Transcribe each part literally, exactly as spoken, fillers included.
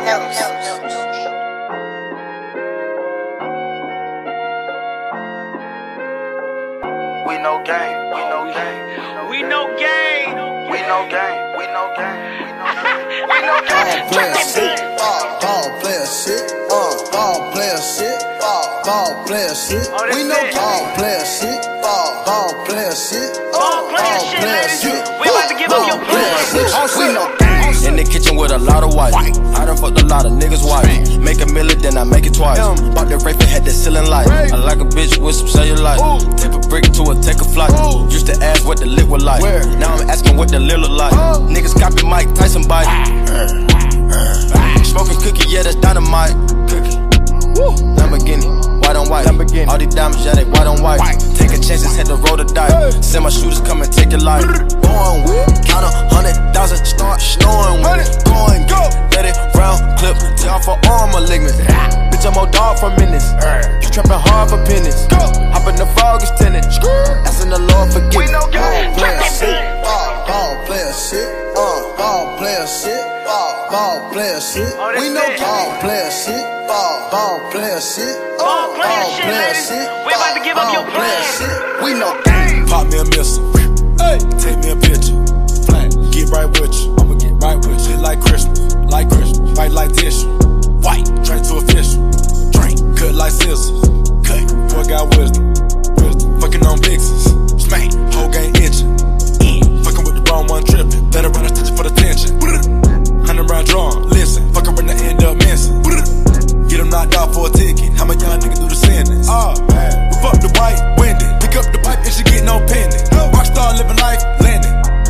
We no game, we no game, we no game, we no game, we no game, we no game. Ball player shit, ball, ball player shit, uh, ball player shit, ball, ball player shit. We know ball player shit, ball, ball player shit, ball player shit, ladies. We about to give up your plan. We know. In the kitchen with a lot of white. I done fucked a lot of niggas' wife. Make a million, then I make it twice. Bought the rape and had the ceiling light. I like a bitch with some cellulite. Tip a brick to her, take a flight. Used to ask what the lit was like. Now I'm asking what the lil look like. Niggas copy Mike Tyson bite. Smoking cookie, yeah, that's dynamite. Cookie. Lamborghini, white on white. Lamborghini. All these diamonds, yeah, they white on white. Taking chances, had to roll the dice. Send my shooters, come and take your life. Going with, count a hundred thousand, start snoring with it. Going, go, let it round, clip, tear off her arm malignant. Bitch, I'm old dog for minutes. You trapping hard for pennies. Hop in the frog is tenant. Asking the Lord forgive me. Ball player shit, ball, ball player shit, uh, ball player shit, ball, ball player shit. We know ball player shit, ball, ball player shit, ball player shit, ladies. We about to give up your plan. We know. Pop me a missile, hey, take me a picture, flat, get right with you, I'ma get right with you. Like Christmas, like Christmas, white like tissue, white, drink to official, drink, cut like scissors, cut, boy got wisdom, wisdom, fucking on vixens, smack, whole gang itching, fucking with the wrong one tripping, better run a stitch for the tension, hundred round drawn, listen, fucking when I end up missing, get him knocked out for a ticket, how my young nigga do the sentence, oh man, we fuck the white, Wendy, pick up the pipe and she get no pending. Rockstar living life, landing.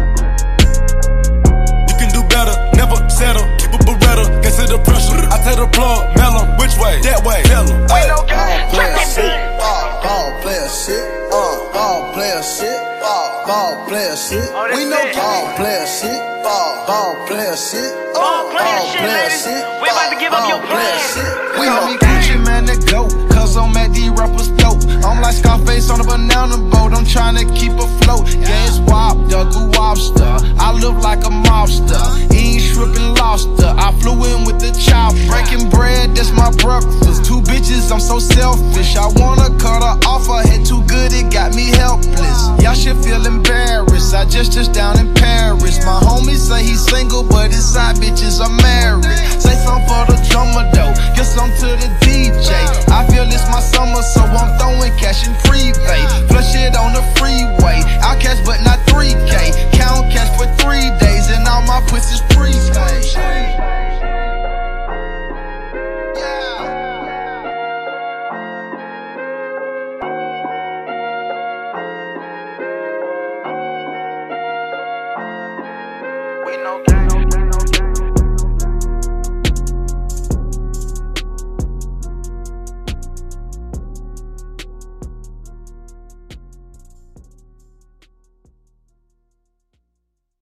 You can do better, never settle. Keep a Beretta, consider pressure. I take the plug, mail em, which way? That way, tell em. Ball player shit, ball, ball player shit, uh, ball player shit, ball, ball player shit. We know ball player shit, ball, ball player shit, ball player shit, ladies. We about to give up your plan. We call me Gucci man to go, cause I'm at these rappers dope. I'm like Scarface on a banana boat, I'm tryna keep afloat. Yeah, it's Wop, the Goo Wobster. I look like a mobster, eating shrimp and lobster. I flew in with the chop, breaking bread, that's my breakfast. Two bitches, I'm so selfish. I want